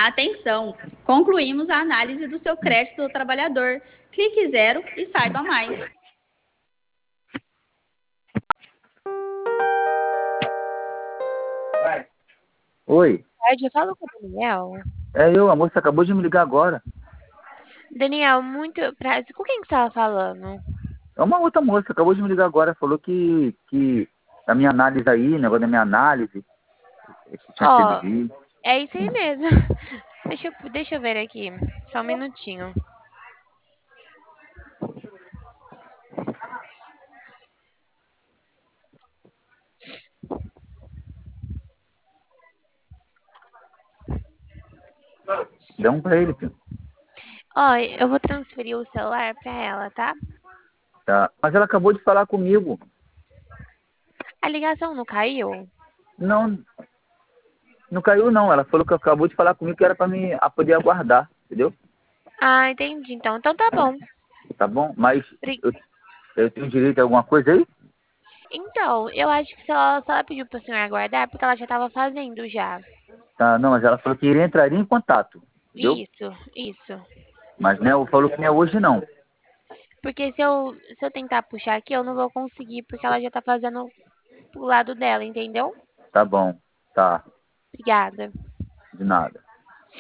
Atenção! Concluímos a análise do seu crédito do trabalhador. Clique zero e saiba mais. Oi, Eu falo com o Daniel. a moça acabou de me ligar agora. Daniel, muito prazer. Com quem que você estava falando? É uma outra moça, acabou de me ligar agora, falou que a minha análise aí, negócio da minha análise, que tinha sido Ó, visto. é isso aí mesmo. Deixa eu ver aqui. Só um minutinho. Dá um pra ele, filho. Ó, eu vou transferir o celular pra ela, tá? Tá. Mas ela acabou de falar comigo. A ligação não caiu? Não, não caiu não. Ela falou que acabou de falar comigo que era pra mim poder aguardar, entendeu? Ah, entendi. Então tá bom. Tá bom? Mas Pri- eu tenho direito a alguma coisa aí? Então, eu acho que se ela pediu pro senhor aguardar, é porque ela já tava fazendo já. Tá, não, mas ela falou que entraria em contato, entendeu? Isso. Mas né, falou que não é hoje não. Porque se eu tentar puxar aqui, eu não vou conseguir, porque ela já tá fazendo pro lado dela, entendeu? Tá bom, tá, Obrigada. de nada.